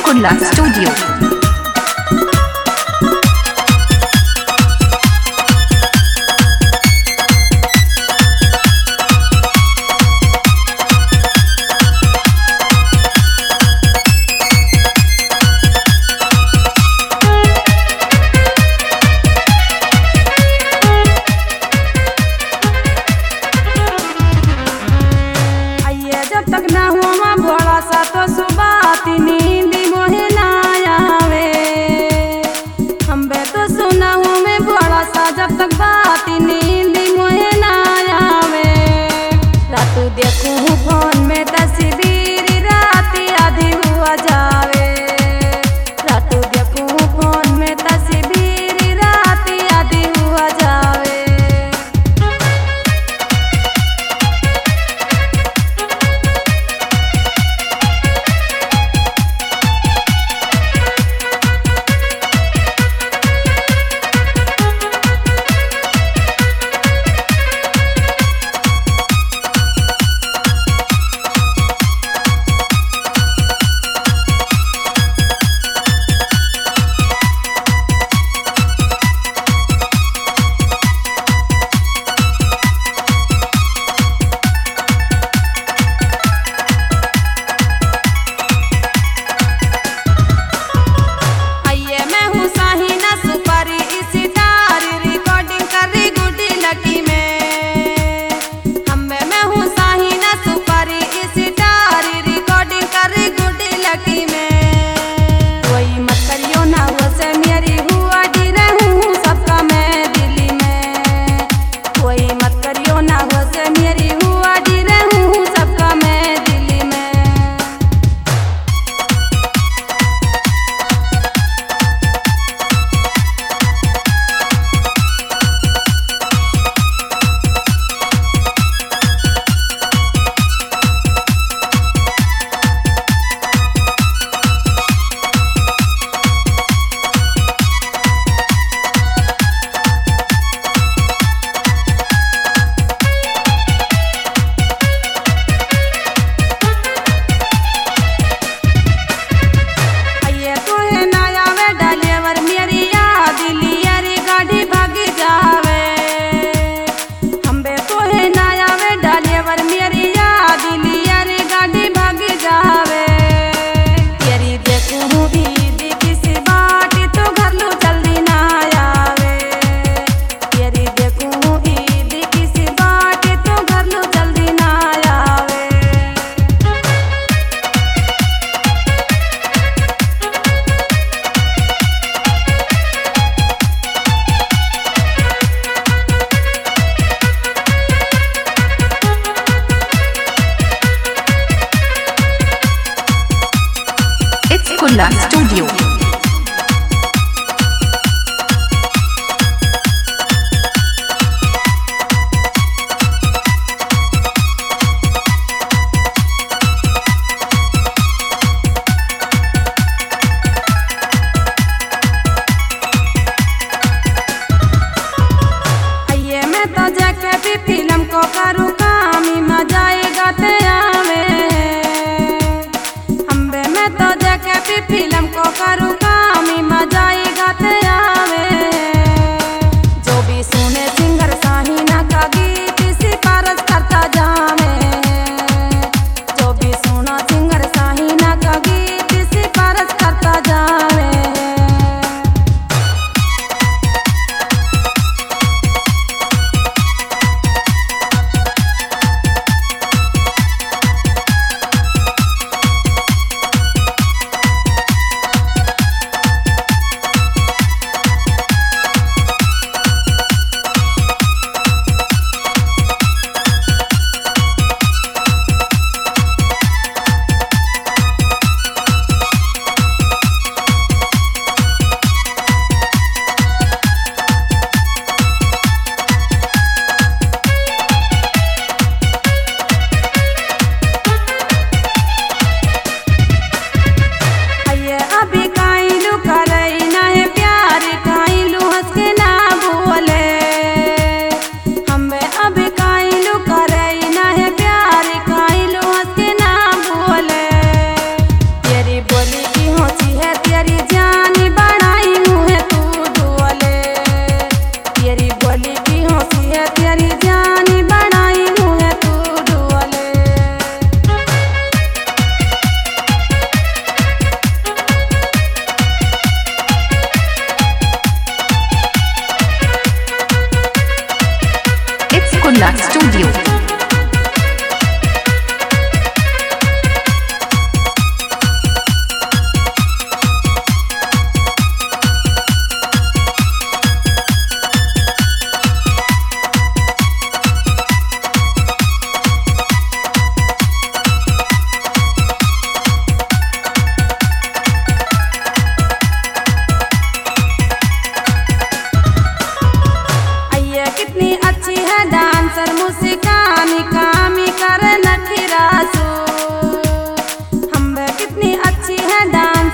Kulla Studio. जब तक ना हुआ भोला सा तो सुबह नींद मोहे ना आवे। हम बे तो सुना हूँ मैं भोला सा जब तक बात नींद मोहे ना आवे। रात देखूं फोन में तस्वीर रात आधी हुआ जावे। रात देखूं फोन में तस्वीर रात आधी हुआ जावे। Kulla Studio. फिल्म को करूँ काम मजा आएगा ते आवे। हम्बे मैं तो जाके भी फिल्म को करूँ काम मजा आएगा ते आवे। जो भी सुने सिंगर साहिना का गीत सिफारिश करता जावे। जो भी सुना सिंगर साहिना का गीत सिफारिश करता जावे।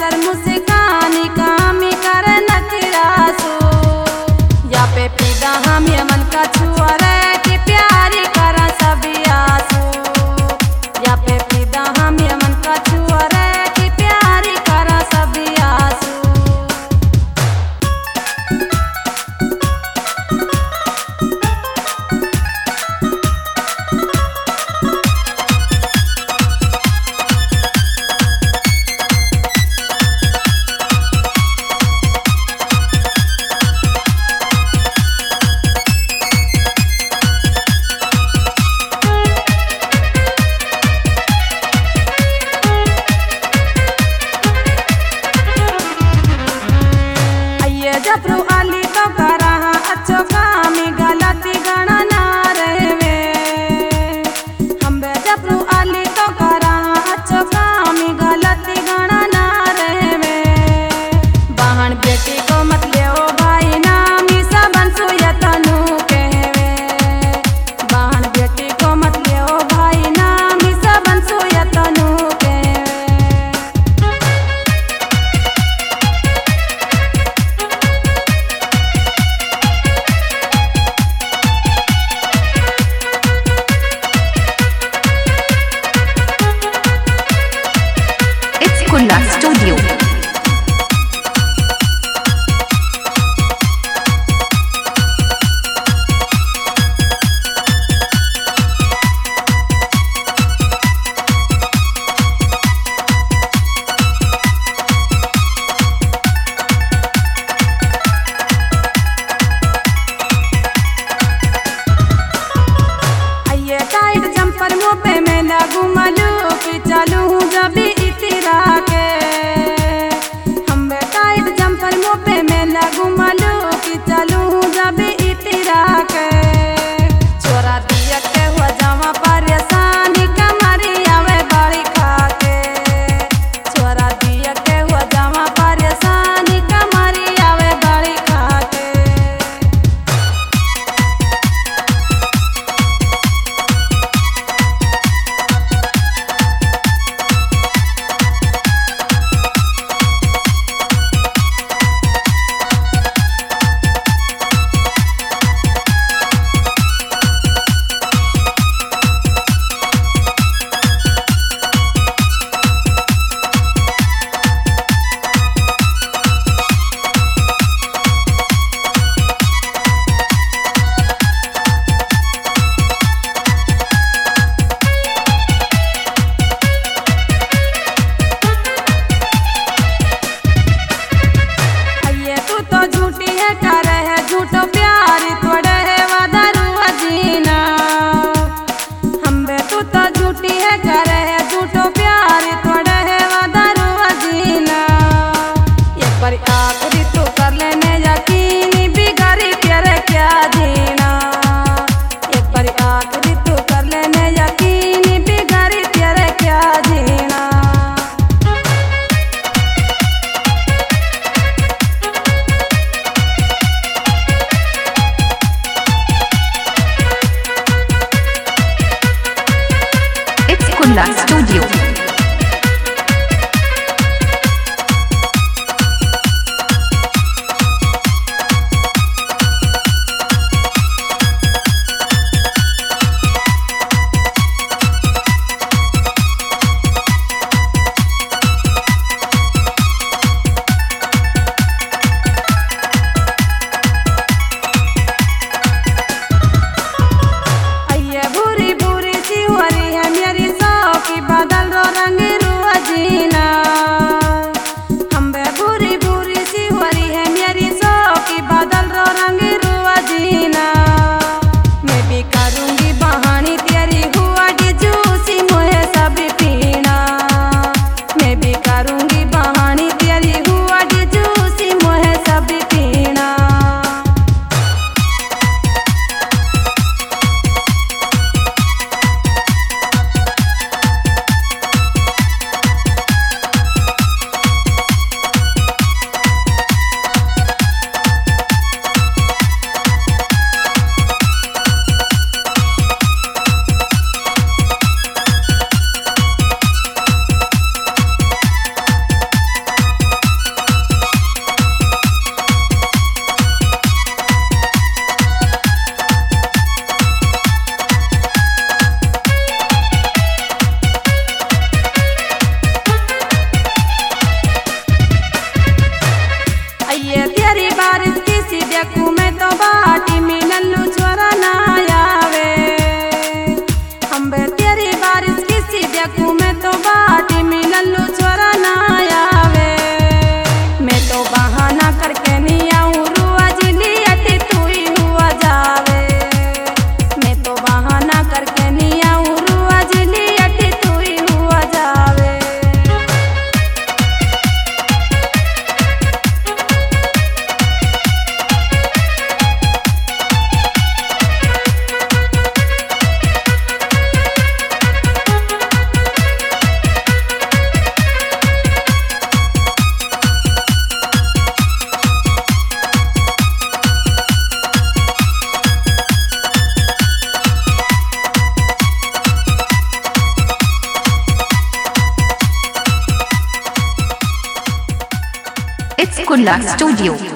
सर मुस्कानी कामी कर नखरासो या पे पीदा हम ये मन का छुआ रे कि प्यारी करा सभी आसो या पे पीदा हम ये मन का छुआ रे कि प्यारी करा सभी आसो जबरू आली तो करा अच्छो कामी गलती गणा ना रहे हम बे जबरू आली तो करा अच्छो कामी गलती गणा ना रहे बहन बेटी को मत ले ओ भाई नामी सबन सुया तनु कहवे बहन बेटी को मत ले ओ भाई नामी सबन सुया तनु Kulla Studio. टाइट जंपर मुँह पे मैं लगू मलू कि चलू जब इतरा के देखूं मैं तो बाटी मिललू छोरा ना आवे। अम्बे तेरी बारिश किसी देखूं मैं तो बाटी मिललू छोरा ना आवे। मैं तो बहाना करके नहीं आऊं रुआ जिलियती तू ही हुआ जावे। मैं तो बहाना करके नहीं आऊं रुआ जिलियती तू ही हुआ जावे। It's Kunla Studio.